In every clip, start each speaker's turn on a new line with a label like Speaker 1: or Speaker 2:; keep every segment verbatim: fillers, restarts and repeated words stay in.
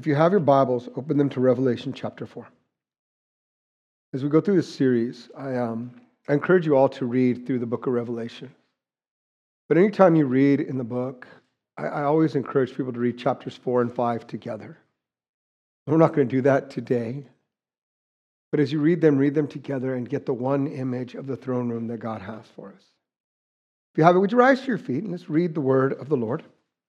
Speaker 1: If you have your Bibles, open them to Revelation chapter four. As we go through this series, I, um, I encourage you all to read through the book of Revelation. But anytime you read in the book, I, I always encourage people to read chapters four and five together. We're not going to do that today. But as you read them, read them together and get the one image of the throne room that God has for us. If you have it, would you rise to your feet and let's read the word of the Lord?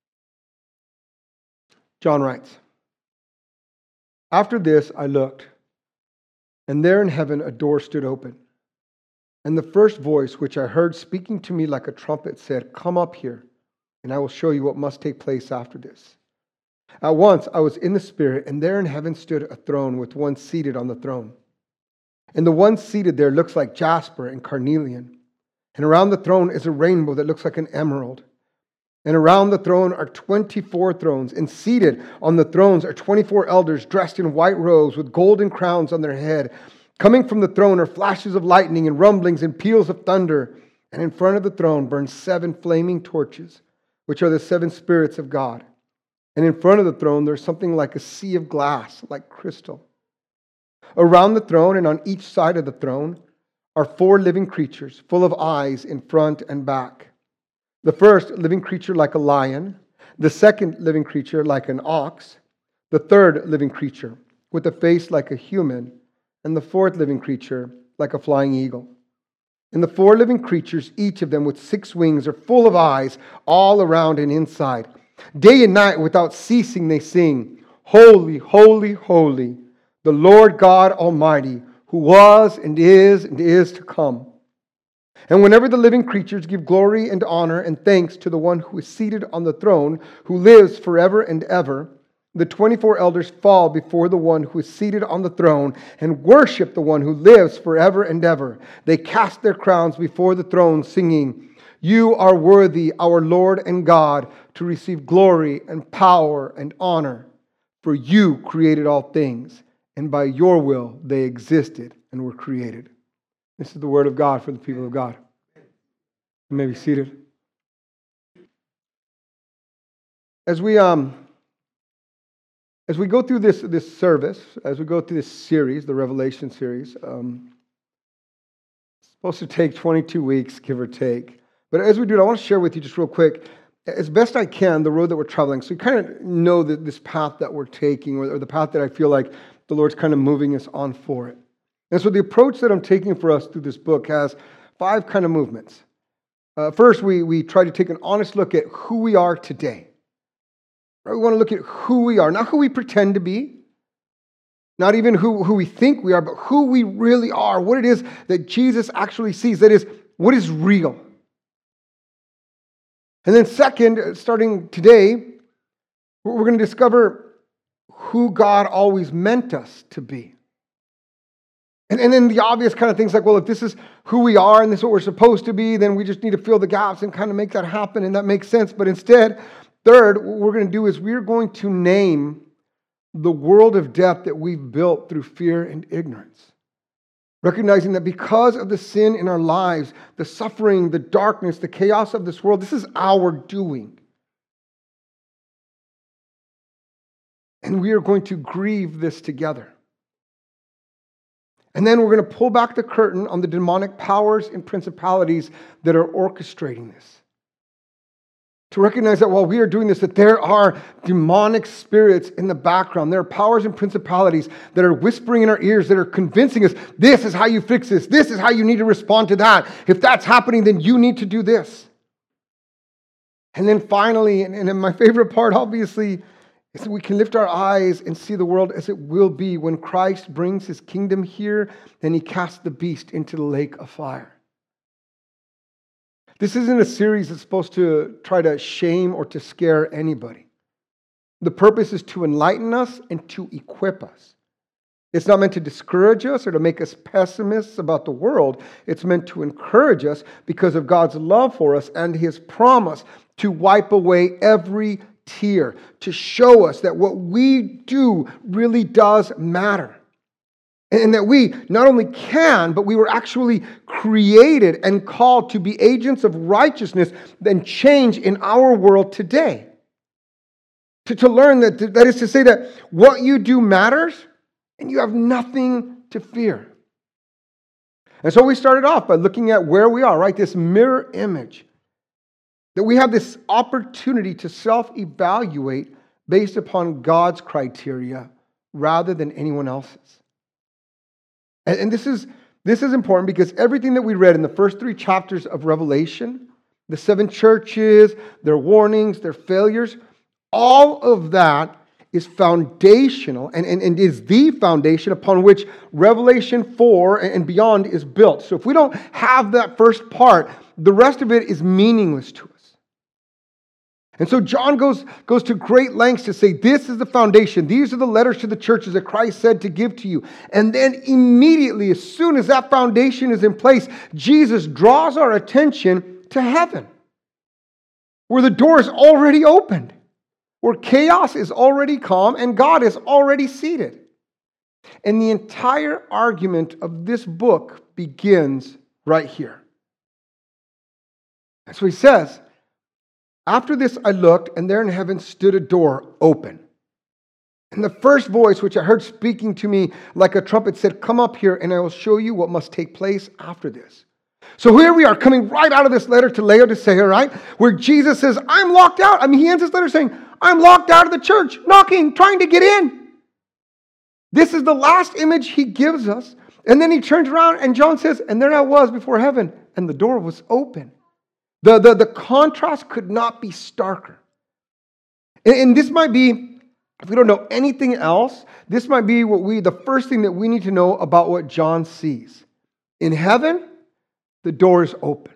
Speaker 1: John writes, "After this I looked, and there in heaven a door stood open. And the first voice which I heard speaking to me like a trumpet said, 'Come up here, and I will show you what must take place after this.' At once I was in the Spirit, and there in heaven stood a throne with one seated on the throne. And the one seated there looks like jasper and carnelian. And around the throne is a rainbow that looks like an emerald. And around the throne are twenty-four thrones, and seated on the thrones are twenty-four elders dressed in white robes with golden crowns on their head. Coming from the throne are flashes of lightning and rumblings and peals of thunder. And in front of the throne burn seven flaming torches, which are the seven spirits of God. And in front of the throne there's something like a sea of glass, like crystal. Around the throne and on each side of the throne are four living creatures, full of eyes in front and back. The first living creature like a lion, the second living creature like an ox, the third living creature with a face like a human, and the fourth living creature like a flying eagle. And the four living creatures, each of them with six wings, are full of eyes all around and inside. Day and night without ceasing they sing, 'Holy, holy, holy, the Lord God Almighty, who was and is and is to come.' And whenever the living creatures give glory and honor and thanks to the one who is seated on the throne, who lives forever and ever, the twenty-four elders fall before the one who is seated on the throne and worship the one who lives forever and ever. They cast their crowns before the throne, singing, 'You are worthy, our Lord and God, to receive glory and power and honor. For you created all things, and by your will they existed and were created.'" This is the word of God for the people of God. You may be seated. As we um, as we go through this this service, as we go through this series, the Revelation series, um, it's supposed to take twenty-two weeks, give or take. But as we do it, I want to share with you just real quick, as best I can, the road that we're traveling. So you kind of know that this path that we're taking, or the path that I feel like the Lord's kind of moving us on for it. And so the approach that I'm taking for us through this book has five kind of movements. Uh, first, we, we try to take an honest look at who we are today. Right? We want to look at who we are, not who we pretend to be, not even who, who we think we are, but who we really are, what it is that Jesus actually sees, that is, what is real. And then second, starting today, we're going to discover who God always meant us to be. And, and then the obvious kind of things like, well, if this is who we are and this is what we're supposed to be, then we just need to fill the gaps and kind of make that happen, and that makes sense. But instead, third, what we're going to do is we're going to name the world of death that we've built through fear and ignorance. Recognizing that because of the sin in our lives, the suffering, the darkness, the chaos of this world, this is our doing. And we are going to grieve this together. And then we're going to pull back the curtain on the demonic powers and principalities that are orchestrating this. To recognize that while we are doing this, that there are demonic spirits in the background. There are powers and principalities that are whispering in our ears, that are convincing us, this is how you fix this. This is how you need to respond to that. If that's happening, then you need to do this. And then finally, and, and my favorite part, obviously, is that we can lift our eyes and see the world as it will be when Christ brings his kingdom here and he casts the beast into the lake of fire. This isn't a series that's supposed to try to shame or to scare anybody. The purpose is to enlighten us and to equip us. It's not meant to discourage us or to make us pessimists about the world. It's meant to encourage us because of God's love for us and his promise to wipe away every tear, to show us that what we do really does matter. And that we not only can, but we were actually created and called to be agents of righteousness and change in our world today. To, to learn that, that is to say that what you do matters and you have nothing to fear. And so we started off by looking at where we are, right? This mirror image. That we have this opportunity to self-evaluate based upon God's criteria rather than anyone else's. And, and this is, this is important because everything that we read in the first three chapters of Revelation, the seven churches, their warnings, their failures, all of that is foundational and, and, and is the foundation upon which Revelation four and beyond is built. So if we don't have that first part, the rest of it is meaningless to us. And so John goes, goes to great lengths to say, this is the foundation. These are the letters to the churches that Christ said to give to you. And then immediately, as soon as that foundation is in place, Jesus draws our attention to heaven, where the door is already opened, where chaos is already calm and God is already seated. And the entire argument of this book begins right here. So he says, after this I looked, and there in heaven stood a door open. And the first voice which I heard speaking to me like a trumpet said, come up here and I will show you what must take place after this. So here we are coming right out of this letter to Laodicea, right? Where Jesus says, I'm locked out. I mean, he ends this letter saying, I'm locked out of the church, knocking, trying to get in. This is the last image he gives us. And then he turns around and John says, and there I was before heaven, and the door was open. The, the, the contrast could not be starker. And, and this might be, if we don't know anything else, this might be what we, the first thing that we need to know about what John sees. In heaven, the door is open.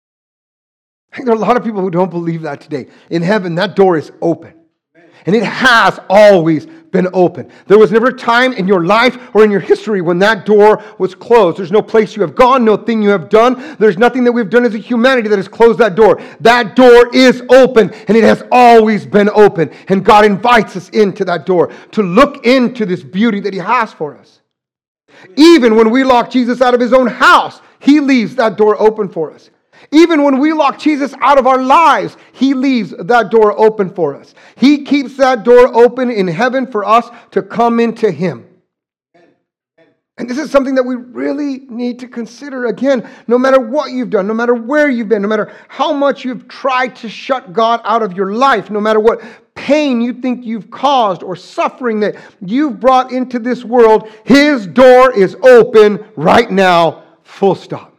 Speaker 1: I think there are a lot of people who don't believe that today. In heaven, that door is open. And it has always been open. There was never a time in your life or in your history when that door was closed. There's no place you have gone, no thing you have done. There's nothing that we've done as a humanity that has closed that door. That door is open, and it has always been open. And God invites us into that door to look into this beauty that he has for us. Even when we lock Jesus out of his own house, he leaves that door open for us. Even when we lock Jesus out of our lives, he leaves that door open for us. He keeps that door open in heaven for us to come into him. And this is something that we really need to consider. Again, no matter what you've done, no matter where you've been, no matter how much you've tried to shut God out of your life, no matter what pain you think you've caused or suffering that you've brought into this world, his door is open right now, full stop.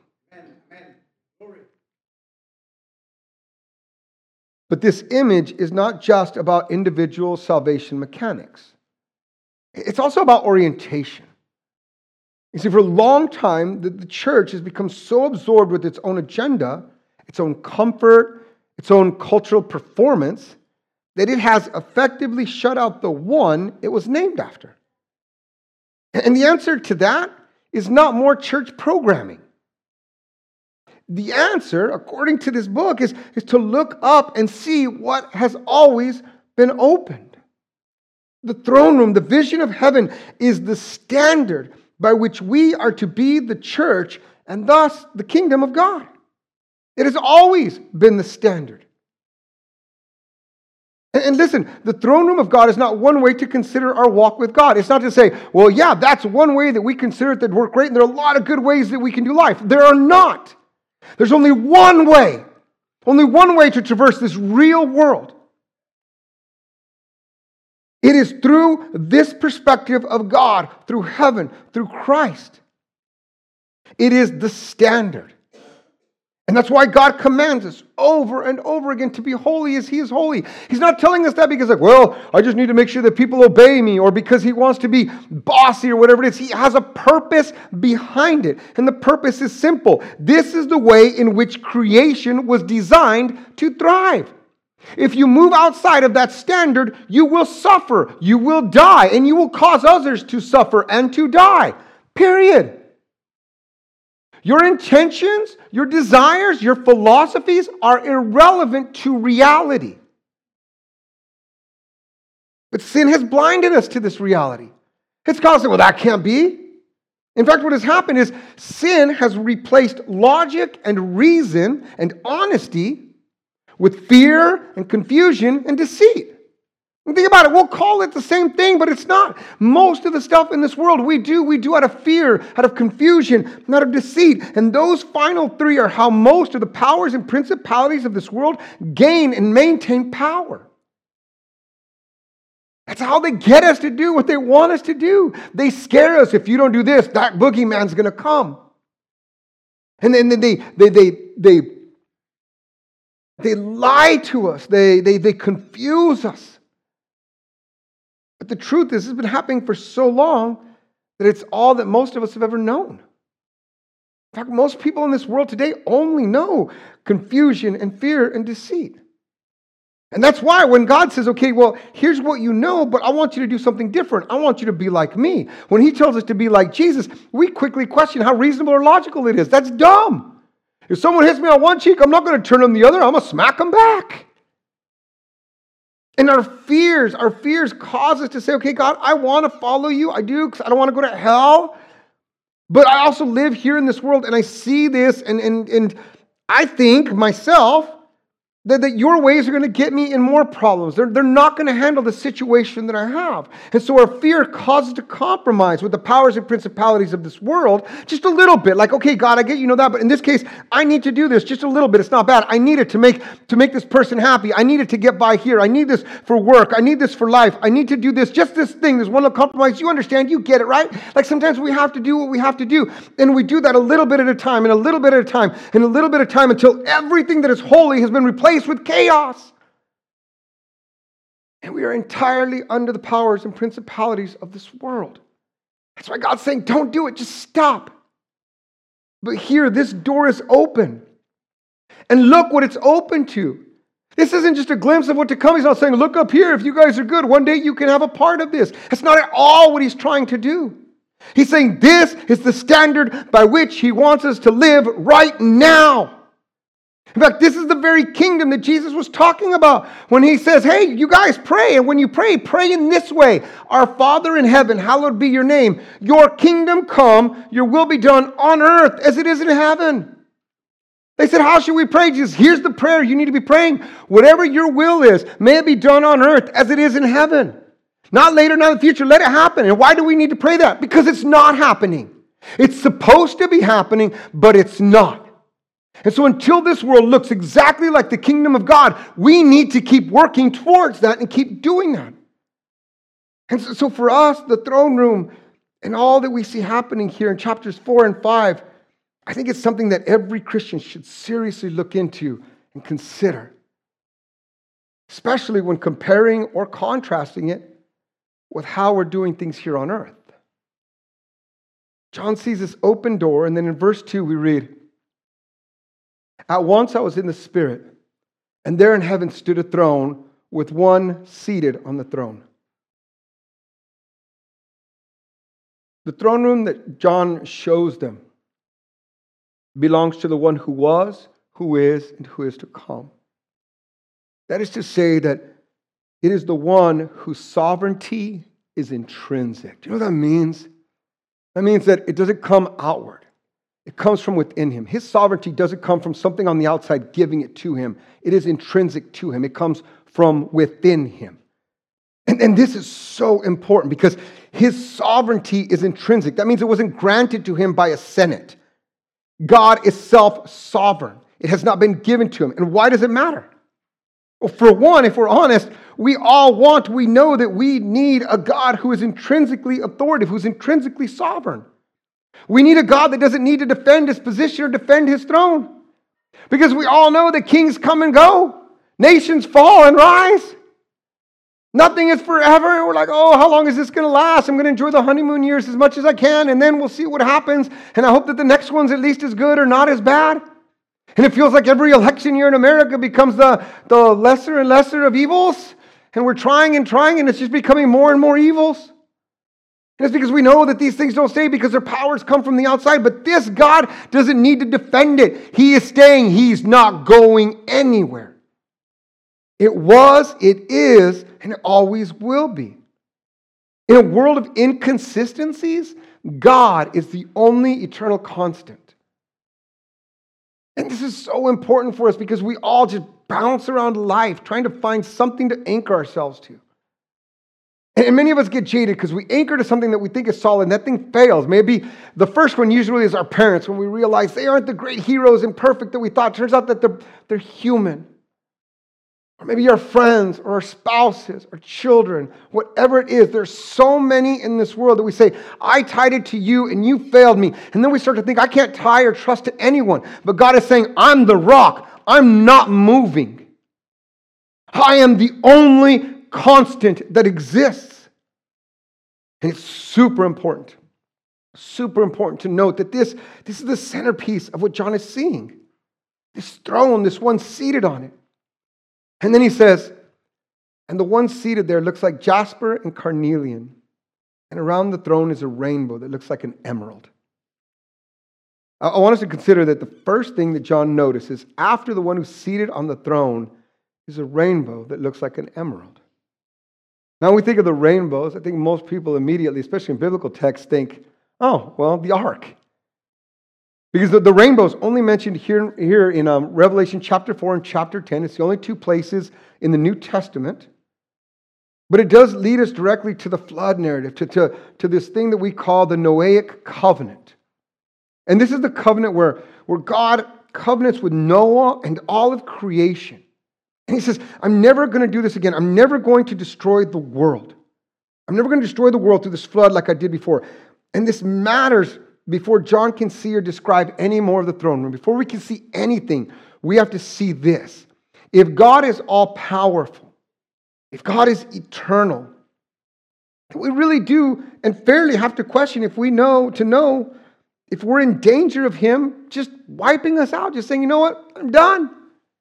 Speaker 1: But this image is not just about individual salvation mechanics. It's also about orientation. You see, for a long time, the, the church has become so absorbed with its own agenda, its own comfort, its own cultural performance, that it has effectively shut out the one it was named after. And the answer to that is not more church programming. The answer, according to this book, is, is to look up and see what has always been opened. The throne room, the vision of heaven, is the standard by which we are to be the church and thus the kingdom of God. It has always been the standard. And, and listen, the throne room of God is not one way to consider our walk with God. It's not to say, well, yeah, that's one way that we consider it that work great, and there are a lot of good ways that we can do life. There are not. There's only one way, only one way to traverse this real world. It is through this perspective of God, through heaven, through Christ. It is the standard. And that's why God commands us over and over again to be holy as he is holy. He's not telling us that because, like, well, I just need to make sure that people obey me, or because he wants to be bossy or whatever it is. He has a purpose behind it. And the purpose is simple. This is the way in which creation was designed to thrive. If you move outside of that standard, you will suffer, you will die, and you will cause others to suffer and to die. Period. Your intentions, your desires, your philosophies are irrelevant to reality. But sin has blinded us to this reality. It's caused, well, that can't be. In fact, what has happened is sin has replaced logic and reason and honesty with fear and confusion and deceit. And think about it, we'll call it the same thing, but it's not. Most of the stuff in this world we do, we do out of fear, out of confusion, out of deceit. And those final three are how most of the powers and principalities of this world gain and maintain power. That's how they get us to do what they want us to do. They scare us. If you don't do this, that boogeyman's going to come. And then they they they they they lie to us. They they they confuse us. But the truth is, it's been happening for so long that it's all that most of us have ever known. In fact, most people in this world today only know confusion and fear and deceit. And that's why when God says, okay, well, here's what you know, but I want you to do something different. I want you to be like me. When he tells us to be like Jesus, we quickly question how reasonable or logical it is. That's dumb. If someone hits me on one cheek, I'm not going to turn on the other. I'm going to smack them back. And our fears, our fears cause us to say, okay, God, I want to follow you. I do, because I don't want to go to hell. But I also live here in this world, and I see this, and, and, and I think myself that, that your ways are going to get me in more problems. They're, they're not going to handle the situation that I have. And so our fear causes to compromise with the powers and principalities of this world just a little bit. Like, okay, God, I get you know that, but in this case, I need to do this just a little bit. It's not bad. I need it to make, to make this person happy. I need it to get by here. I need this for work. I need this for life. I need to do this, just this thing, this one little compromise. You understand, you get it, right? Like sometimes we have to do what we have to do. And we do that a little bit at a time, and a little bit at a time, and a little bit at a time until everything that is holy has been replaced with chaos. And we are entirely under the powers and principalities of this world. That's why God's saying, don't do it, just stop. But here, this door is open. And look what it's open to. This isn't just a glimpse of what to come. He's not saying, look up here, if you guys are good, one day you can have a part of this. That's not at all what he's trying to do. He's saying this is the standard by which he wants us to live right now. In fact, this is the very kingdom that Jesus was talking about when he says, hey, you guys pray. And when you pray, pray in this way. Our Father in heaven, hallowed be your name. Your kingdom come, your will be done on earth as it is in heaven. They said, how should we pray? Jesus, here's the prayer you need to be praying. Whatever your will is, may it be done on earth as it is in heaven. Not later, not in the future. Let it happen. And why do we need to pray that? Because it's not happening. It's supposed to be happening, but it's not. And so until this world looks exactly like the kingdom of God, we need to keep working towards that and keep doing that. And so, so for us, the throne room and all that we see happening here in chapters four and five, I think it's something that every Christian should seriously look into and consider. Especially when comparing or contrasting it with how we're doing things here on earth. John sees this open door, and then in verse two we read, at once I was in the Spirit, and there in heaven stood a throne with one seated on the throne. The throne room that John shows them belongs to the one who was, who is, and who is to come. That is to say that it is the one whose sovereignty is intrinsic. Do you know what that means? That means that it doesn't come outward. It comes from within him. His sovereignty doesn't come from something on the outside giving it to him. It is intrinsic to him. It comes from within him. And, and this is so important because his sovereignty is intrinsic. That means it wasn't granted to him by a senate. God is self-sovereign. It has not been given to him. And why does it matter? Well, for one, if we're honest, we all want, we know that we need a God who is intrinsically authoritative, who's intrinsically sovereign. We need a God that doesn't need to defend his position or defend his throne. Because we all know that kings come and go. Nations fall and rise. Nothing is forever. And we're like, oh, how long is this going to last? I'm going to enjoy the honeymoon years as much as I can, and then we'll see what happens. And I hope that the next one's at least as good or not as bad. And it feels like every election year in America becomes the, the lesser and lesser of evils. And we're trying and trying, and it's just becoming more and more evils. And it's because we know that these things don't stay because their powers come from the outside. But this God doesn't need to defend it. He is staying. He's not going anywhere. It was, it is, and it always will be. In a world of inconsistencies, God is the only eternal constant. And this is so important for us because we all just bounce around life trying to find something to anchor ourselves to. And many of us get jaded because we anchor to something that we think is solid, and that thing fails. Maybe the first one usually is our parents, when we realize they aren't the great heroes and perfect that we thought. Turns out that they're, they're human. Or maybe our friends or our spouses or children, whatever it is. There's so many in this world that we say, I tied it to you and you failed me. And then we start to think, I can't tie or trust to anyone. But God is saying, I'm the rock. I'm not moving. I am the only constant that exists. And it's super important. Super important to note that this, this is the centerpiece of what John is seeing. This throne, this one seated on it. And then he says, and the one seated there looks like jasper and carnelian. And around the throne is a rainbow that looks like an emerald. I want us to consider that the first thing that John notices after the one who's seated on the throne is a rainbow that looks like an emerald. Now, when we think of the rainbows, I think most people immediately, especially in biblical texts, think, oh, well, the ark. Because the, the rainbow is only mentioned here, here in um, Revelation chapter four and chapter ten. It's the only two places in the New Testament. But it does lead us directly to the flood narrative, to, to, to this thing that we call the Noahic covenant. And this is the covenant where, where God covenants with Noah and all of creation. And he says, I'm never going to do this again. I'm never going to destroy the world. I'm never going to destroy the world through this flood like I did before. And this matters before John can see or describe any more of the throne room. Before we can see anything, we have to see this. If God is all-powerful, if God is eternal, we really do and fairly have to question if we know to know if we're in danger of Him just wiping us out, just saying, you know what, I'm done.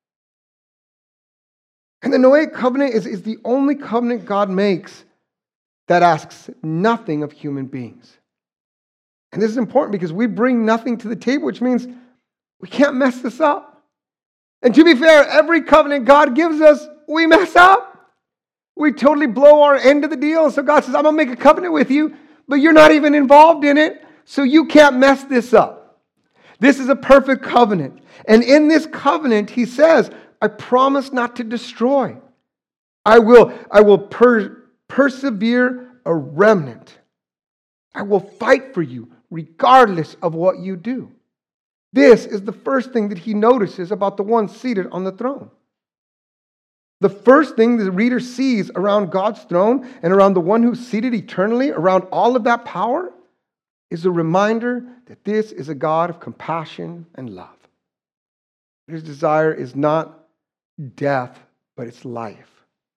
Speaker 1: And the Noahic covenant is, is the only covenant God makes that asks nothing of human beings. And this is important because we bring nothing to the table, which means we can't mess this up. And to be fair, every covenant God gives us, we mess up. We totally blow our end of the deal. So God says, I'm going to make a covenant with you, but you're not even involved in it, so you can't mess this up. This is a perfect covenant. And in this covenant, He says, I promise not to destroy. I will, I will per, persevere a remnant. I will fight for you regardless of what you do. This is the first thing that He notices about the one seated on the throne. The first thing the reader sees around God's throne and around the one who's seated eternally, around all of that power, is a reminder that this is a God of compassion and love. His desire is not death, but it's life.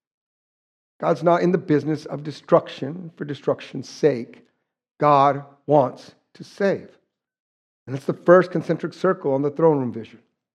Speaker 1: God's not in the business of destruction for destruction's sake. God wants to save. And that's the first concentric circle on the throne room vision.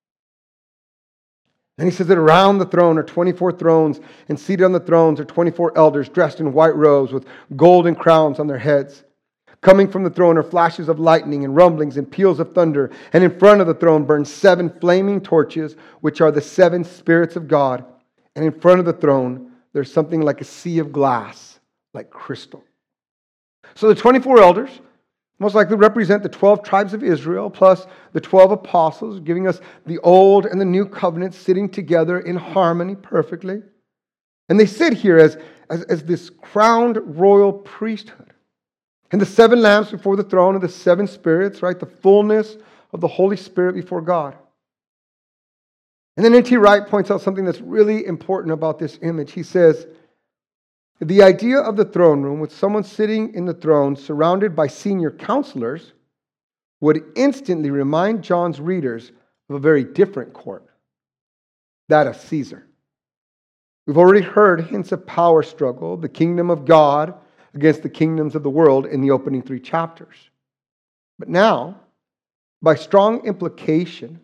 Speaker 1: And He says that around the throne are twenty-four thrones, and seated on the thrones are twenty-four elders dressed in white robes with golden crowns on their heads. Coming from the throne are flashes of lightning and rumblings and peals of thunder. And in front of the throne burn seven flaming torches, which are the seven spirits of God. And in front of the throne, there's something like a sea of glass, like crystal. So the twenty-four elders most likely represent the twelve tribes of Israel, plus the twelve apostles, giving us the old and the new covenant sitting together in harmony perfectly. And they sit here as, as, as this crowned royal priesthood. And the seven lamps before the throne are the seven spirits, right? The fullness of the Holy Spirit before God. And then N T Wright points out something that's really important about this image. He says, the idea of the throne room with someone sitting in the throne surrounded by senior counselors would instantly remind John's readers of a very different court, that of Caesar. We've already heard hints of power struggle, the kingdom of God against the kingdoms of the world in the opening three chapters. But now, by strong implication,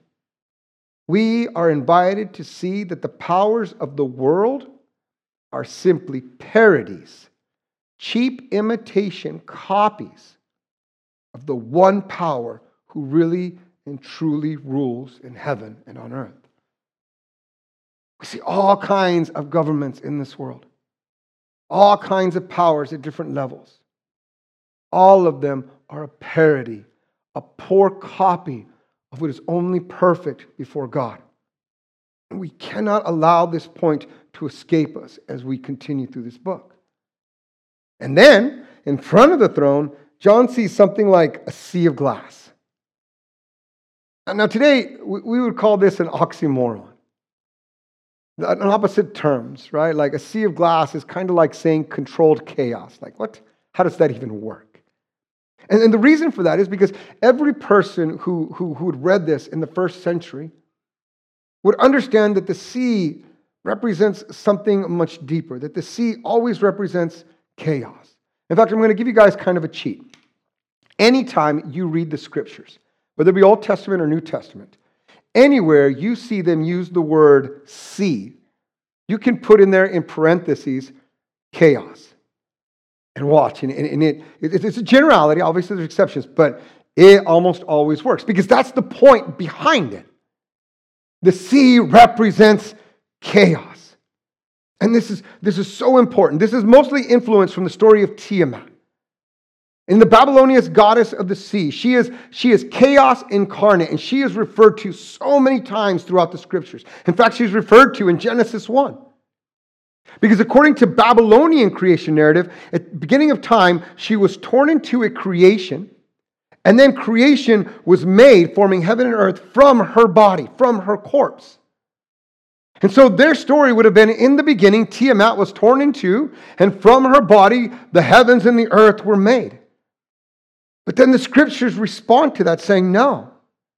Speaker 1: we are invited to see that the powers of the world are simply parodies, cheap imitation copies of the one power who really and truly rules in heaven and on earth. We see all kinds of governments in this world, all kinds of powers at different levels. All of them are a parody, a poor copy of what is only perfect before God. And we cannot allow this point to escape us as we continue through this book. And then, in front of the throne, John sees something like a sea of glass. Now, today, we would call this an oxymoron. On opposite terms, right? Like a sea of glass is kind of like saying controlled chaos. Like, what? How does that even work? And, and the reason for that is because every person who, who, who had read this in the first century would understand that the sea represents something much deeper, that the sea always represents chaos. In fact, I'm going to give you guys kind of a cheat. Anytime you read the scriptures, whether it be Old Testament or New Testament, anywhere you see them use the word sea, you can put in there in parentheses, chaos. And watch, and, and it, it, it's a generality, obviously there's exceptions, but it almost always works because that's the point behind it. The sea represents chaos. And this is, this is so important. This is mostly influenced from the story of Tiamat. In the Babylonian goddess of the sea, she is, she is chaos incarnate, and she is referred to so many times throughout the scriptures. In fact, she's referred to in Genesis one. Because according to Babylonian creation narrative, at the beginning of time, she was torn into a creation, and then creation was made, forming heaven and earth from her body, from her corpse. And so their story would have been, in the beginning, Tiamat was torn in two, and from her body, the heavens and the earth were made. But then the scriptures respond to that saying, no.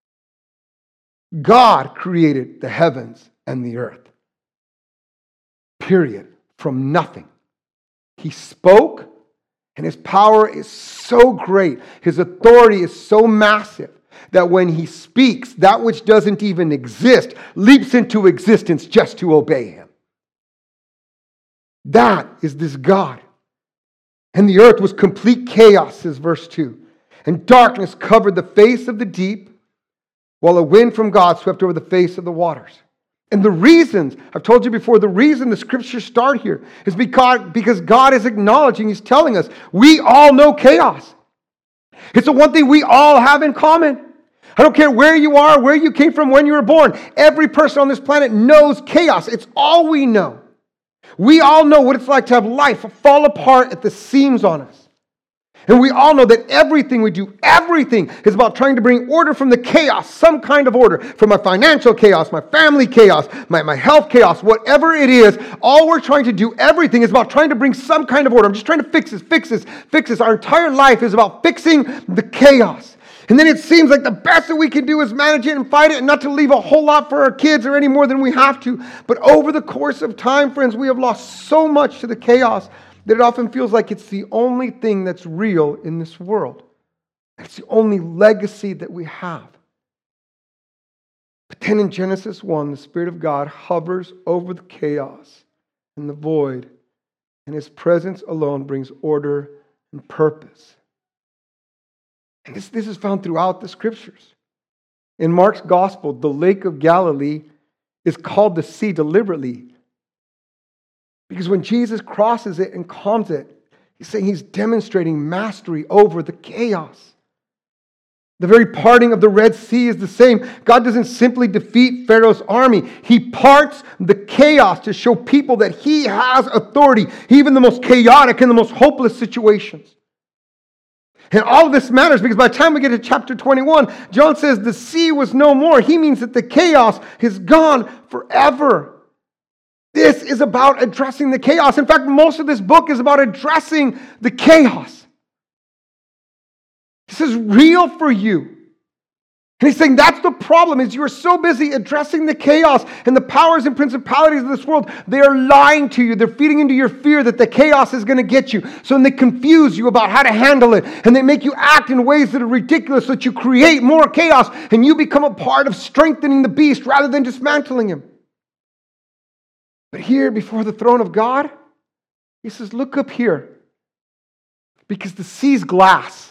Speaker 1: God created the heavens and the earth. Period. From nothing. He spoke, and his power is so great. His authority is so massive that when he speaks, that which doesn't even exist leaps into existence just to obey him. That is this God. And the earth was complete chaos, says verse two. And darkness covered the face of the deep, while a wind from God swept over the face of the waters. And the reasons, I've told you before, the reason the scriptures start here is because, because God is acknowledging, he's telling us, we all know chaos. It's the one thing we all have in common. I don't care where you are, where you came from, when you were born. Every person on this planet knows chaos. It's all we know. We all know what it's like to have life fall apart at the seams on us. And we all know that everything we do, everything is about trying to bring order from the chaos, some kind of order, from my financial chaos, my family chaos, my, my health chaos, whatever it is, all we're trying to do, everything is about trying to bring some kind of order. I'm just trying to fix this, fix this, fix this. Our entire life is about fixing the chaos. And then it seems like the best that we can do is manage it and fight it and not to leave a whole lot for our kids or any more than we have to. But over the course of time, friends, we have lost so much to the chaos that it often feels like it's the only thing that's real in this world. It's the only legacy that we have. But then in Genesis one, the Spirit of God hovers over the chaos and the void, and his presence alone brings order and purpose. And this, this is found throughout the scriptures. In Mark's gospel, the Lake of Galilee is called the sea deliberately. Because when Jesus crosses it and calms it, he's saying he's demonstrating mastery over the chaos. The very parting of the Red Sea is the same. God doesn't simply defeat Pharaoh's army. He parts the chaos to show people that he has authority, even the most chaotic and the most hopeless situations. And all of this matters because by the time we get to chapter twenty-one, John says the sea was no more. He means that the chaos is gone forever. This is about addressing the chaos. In fact, most of this book is about addressing the chaos. This is real for you. And he's saying that's the problem, is you are so busy addressing the chaos and the powers and principalities of this world. They are lying to you. They're feeding into your fear that the chaos is going to get you. So then they confuse you about how to handle it. And they make you act in ways that are ridiculous so that you create more chaos and you become a part of strengthening the beast rather than dismantling him. But here before the throne of God, he says, look up here. Because the sea's glass.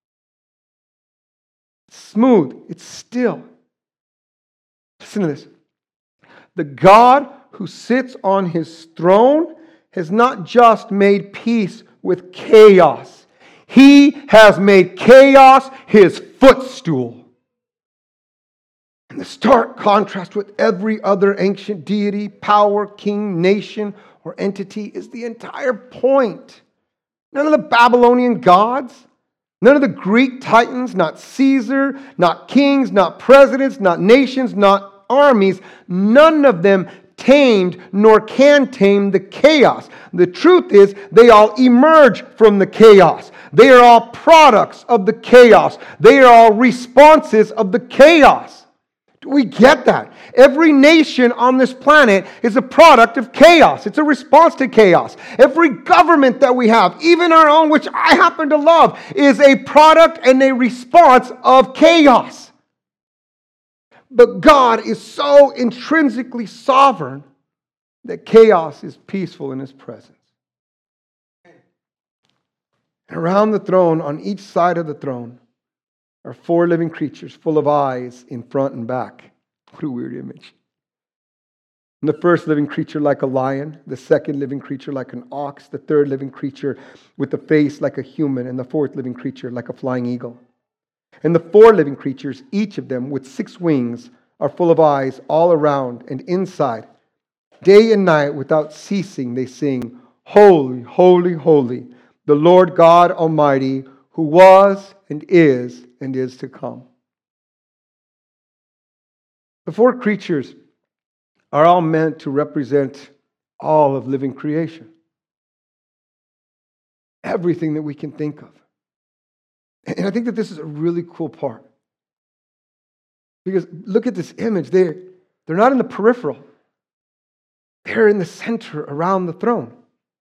Speaker 1: It's smooth. It's still. Listen to this. The God who sits on his throne has not just made peace with chaos. He has made chaos his footstool. And the stark contrast with every other ancient deity, power, king, nation, or entity is the entire point None of the Babylonian gods. None of the Greek titans, not Caesar, not kings, not presidents, not nations, not armies. None of them tamed nor can tame the chaos. The truth is, they all emerge from the chaos. They are all products of the chaos. They are all responses of the chaos. Do we get that? Every nation on this planet is a product of chaos. It's a response to chaos. Every government that we have, even our own, which I happen to love, is a product and a response of chaos. But God is so intrinsically sovereign that chaos is peaceful in His presence. And around the throne, on each side of the throne, are four living creatures full of eyes in front and back. What a weird image. And the first living creature like a lion, the second living creature like an ox, the third living creature with a face like a human, and the fourth living creature like a flying eagle. And the four living creatures, each of them with six wings, are full of eyes all around and inside. Day and night without ceasing they sing, Holy, holy, holy, the Lord God Almighty, who was and is and is to come. The four creatures are all meant to represent all of living creation. Everything that we can think of. And I think that this is a really cool part. Because look at this image. They're, they're not in the peripheral. They're in the center around the throne.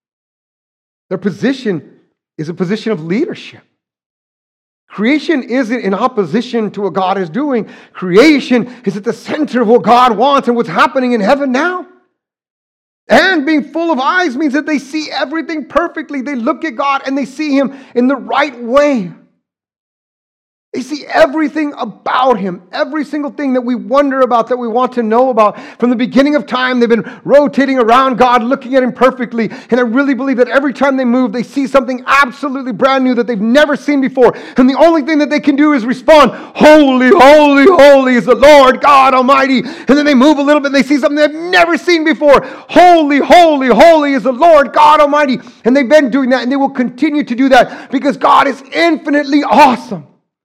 Speaker 1: Their position is a position of leadership. Creation isn't in opposition to what God is doing. Creation is at the center of what God wants and what's happening in heaven now. And being full of eyes means that they see everything perfectly. They look at God and they see Him in the right way. They see everything about Him, every single thing that we wonder about, that we want to know about. From the beginning of time, they've been rotating around God, looking at Him perfectly. And I really believe that every time they move, they see something absolutely brand new that they've never seen before. And the only thing that they can do is respond, Holy, holy, holy is the Lord God Almighty. And then they move a little bit and they see something they've never seen before. Holy, holy, holy is the Lord God Almighty. And they've been doing that and they will continue to do that because God is infinitely awesome.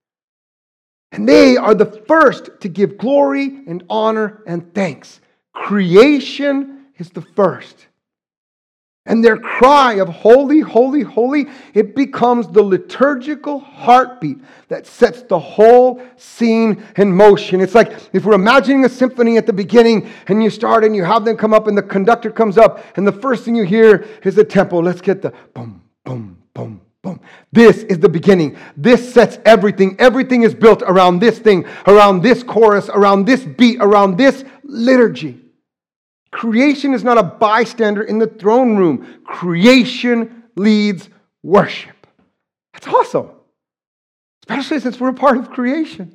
Speaker 1: And they are the first to give glory and honor and thanks. Creation is the first. And their cry of holy, holy, holy, it becomes the liturgical heartbeat that sets the whole scene in motion. It's like if we're imagining a symphony at the beginning and you start and you have them come up and the conductor comes up and the first thing you hear is the tempo. Let's get the boom, boom, boom. Boom. This is the beginning. This sets everything. Everything is built around this thing, around this chorus, around this beat, around this liturgy. Creation is not a bystander in the throne room. Creation leads worship. That's awesome. Especially since we're a part of creation.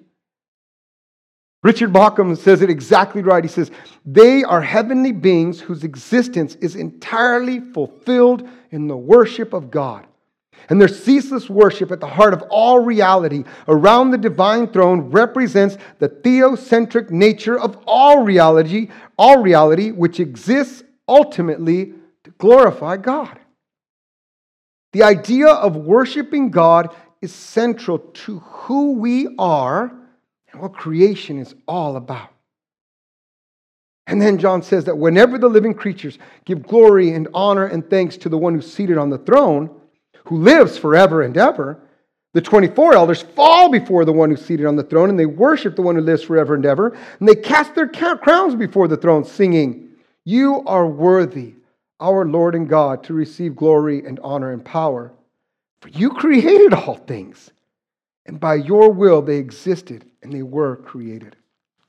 Speaker 1: Richard Bauckham says it exactly right. He says, they are heavenly beings whose existence is entirely fulfilled in the worship of God. And their ceaseless worship at the heart of all reality around the divine throne represents the theocentric nature of all reality, all reality which exists ultimately to glorify God. The idea of worshiping God is central to who we are and what creation is all about. And then John says that whenever the living creatures give glory and honor and thanks to the one who's seated on the throne, who lives forever and ever, the twenty-four elders fall before the one who's seated on the throne, and they worship the one who lives forever and ever, and they cast their crowns before the throne, singing, You are worthy, our Lord and God, to receive glory and honor and power. For you created all things, and by your will they existed, and they were created.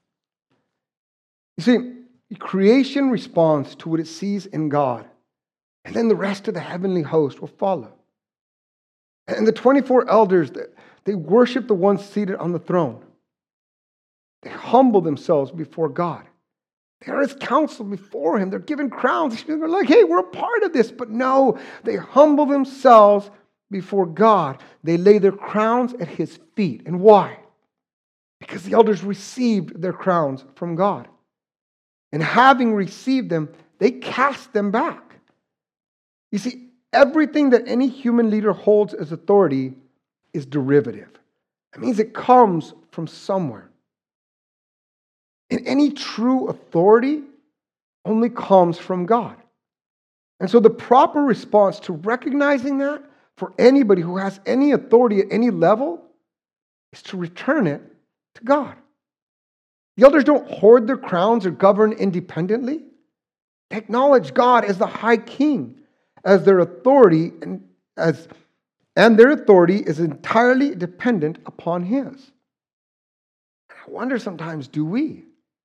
Speaker 1: You see, creation responds to what it sees in God, and then the rest of the heavenly host will follow. And the twenty-four elders, they worship the one seated on the throne. They humble themselves before God. They are His counsel before Him. They're given crowns. They're like, hey, we're a part of this. But no, they humble themselves before God. They lay their crowns at His feet. And why? Because the elders received their crowns from God. And having received them, they cast them back. You see, everything that any human leader holds as authority is derivative. That means it comes from somewhere. And any true authority only comes from God. And so the proper response to recognizing that for anybody who has any authority at any level is to return it to God. The elders don't hoard their crowns or govern independently. They acknowledge God as the high king, as their authority, and as and their authority is entirely dependent upon his. I wonder sometimes, do we?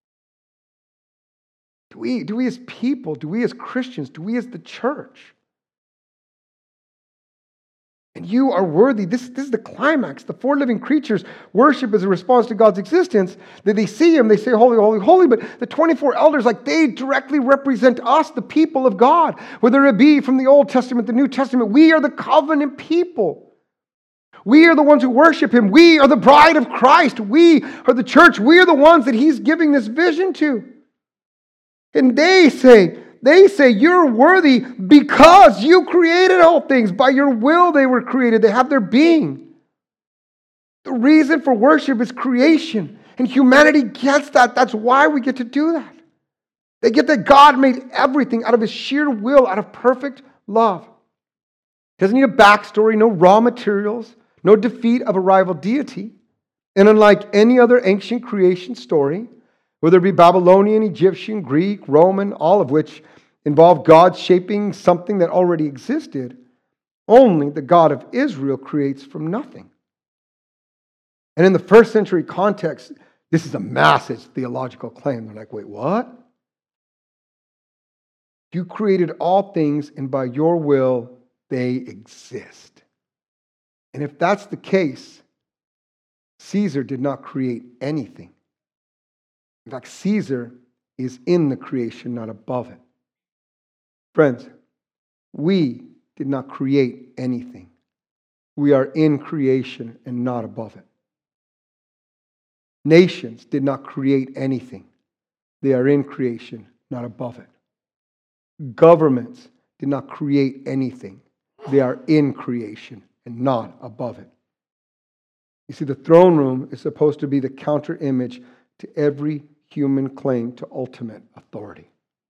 Speaker 1: Do we, do we as people, do we as Christians, do we as the church? And you are worthy. This, this is the climax. The four living creatures worship as a response to God's existence. That they see him, they say, holy, holy, holy. But the twenty-four elders, like they directly represent us, the people of God. Whether it be from the Old Testament, the New Testament, we are the covenant people. We are the ones who worship him. We are the bride of Christ. We are the church. We are the ones that he's giving this vision to. And they say, they say, you're worthy because you created all things. By your will they were created. They have their being. The reason for worship is creation. And humanity gets that. That's why we get to do that. They get that God made everything out of his sheer will, out of perfect love. Doesn't need a backstory, no raw materials, no defeat of a rival deity. And unlike any other ancient creation story, whether it be Babylonian, Egyptian, Greek, Roman, all of which involve God shaping something that already existed, only the God of Israel creates from nothing. And in the first century context, this is a massive theological claim. They're like, wait, what? You created all things, and by your will, they exist. And if that's the case, Caesar did not create anything. In fact, Caesar is in the creation, not above it. Friends, we did not create anything. We are in creation and not above it. Nations did not create anything. They are in creation, not above it. Governments did not create anything. They are in creation and not above it. You see, the throne room is supposed to be the counter image to every human claim to ultimate authority.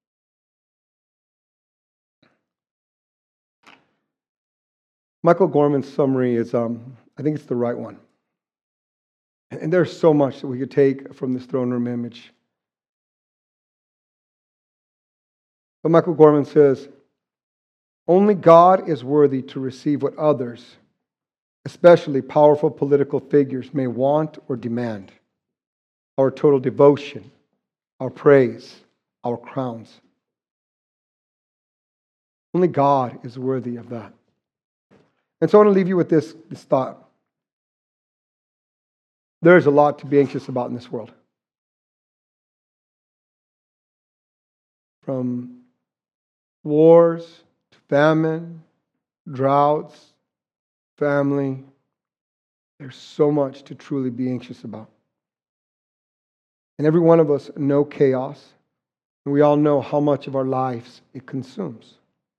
Speaker 1: Michael Gorman's summary is, um, I think it's the right one. And there's so much that we could take from this throne room image. But Michael Gorman says, only God is worthy to receive what others, especially powerful political figures, may want or demand. Our total devotion, our praise, our crowns. Only God is worthy of that. And so I want to leave you with this, this thought. There's a lot to be anxious about in this world. From wars to famine, droughts, family. There's so much to truly be anxious about. And every one of us know chaos, and we all know how much of our lives it consumes.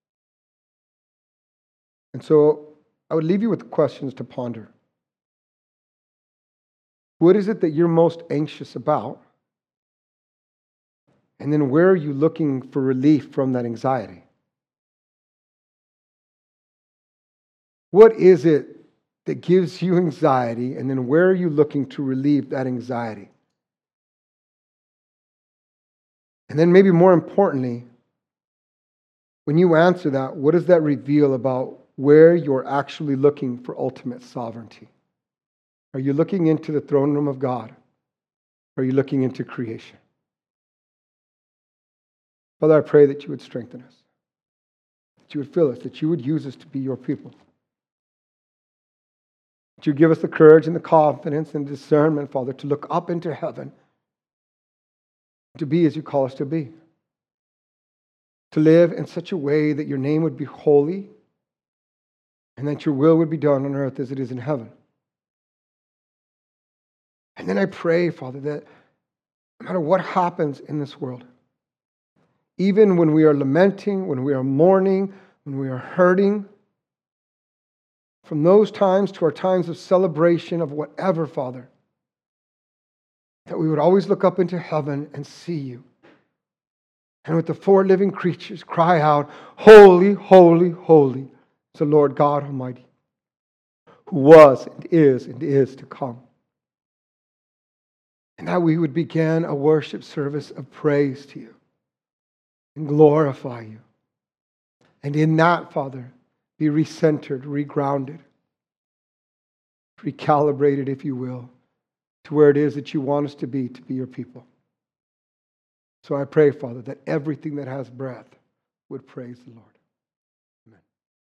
Speaker 1: And so I would leave you with questions to ponder. What is it that you're most anxious about? And then where are you looking for relief from that anxiety? What is it that gives you anxiety? And then where are you looking to relieve that anxiety? And then maybe more importantly, when you answer that, what does that reveal about where you're actually looking for ultimate sovereignty? Are you looking into the throne room of God? Or are you looking into creation? Father, I pray that you would strengthen us, that you would fill us, that you would use us to be your people. That you give us the courage and the confidence and discernment, Father, to look up into heaven, to be as you call us to be. To live in such a way that your name would be holy and that your will would be done on earth as it is in heaven. And then I pray, Father, that no matter what happens in this world, even when we are lamenting, when we are mourning, when we are hurting, from those times to our times of celebration of whatever, Father, that we would always look up into heaven and see you. And with the four living creatures cry out, holy, holy, holy is the Lord God Almighty, who was and is and is to come. And that we would begin a worship service of praise to you and glorify you. And in that, Father, be recentered, regrounded, recalibrated, if you will, to where it is that you want us to be, to be your people. So I pray, Father, that everything that has breath would praise the Lord.